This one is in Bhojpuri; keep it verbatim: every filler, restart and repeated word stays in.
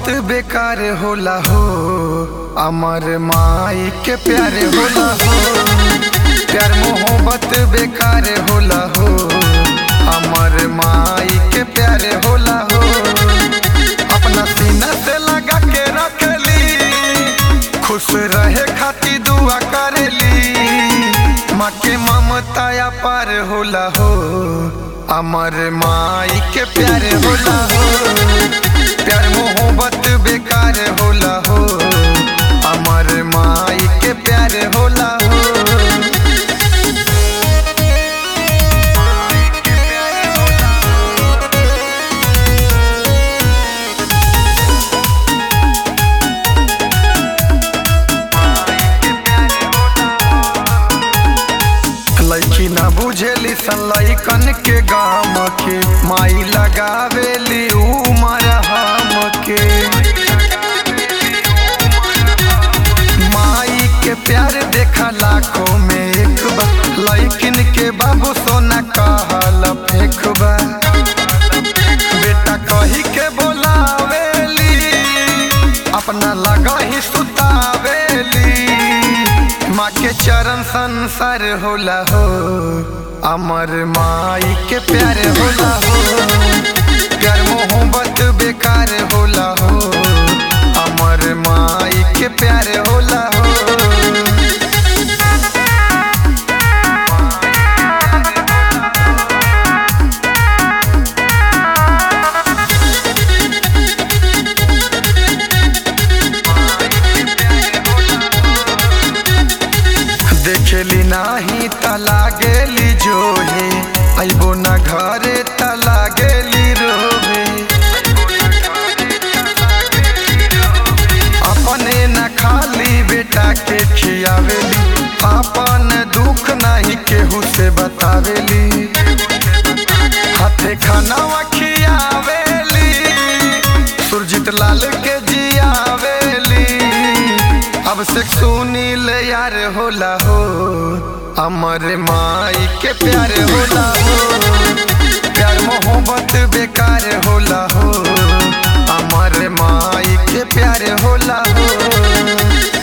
बेकार होला हो, अमर माई के प्यार होला हो। प्यार मोहब्बत बेकार होला हो, अमर माई के प्यार होला हो। अपना सीना से लगा के रखली, खुश रहे खातिर दुआ करेली। माँ के ममता पार होला हो, अमर माई के प्यार होला हो। प्यार मोहब्बत बेकार होला हो, अमर माई के प्यार होला हो। लड़की ना बुझेली सन लइकन के गाम के, माई लगावेली उमर हम के। माई के प्यार देखा लाखों में एक बा, लइकिन के बाबू सोना कहल फेंकबा। बेटा कही के बोलावेली, अपना लगा ही सुतावेली। माँ के चरण संसार होला हो, अमर माई के प्यार होला हो। प्यार मोहब्बत बेकार होला हो, अमर माई के प्यार होला हो। देखेली नाही त लागेली जोहे, अइबो न घरे त लागेली रोवे। अपने न खाली बेटा के खियावेली, अपन दुख नहीं केहू से बतावेली। हाथे खानावा खियावेली, सुरजीत लाल के जियावेली। अब से सुनील यार होला हो, अमर माई के प्यार होला हो। प्यार मोहब्बत बेकार होला हो, अमर माई के प्यार होला हो।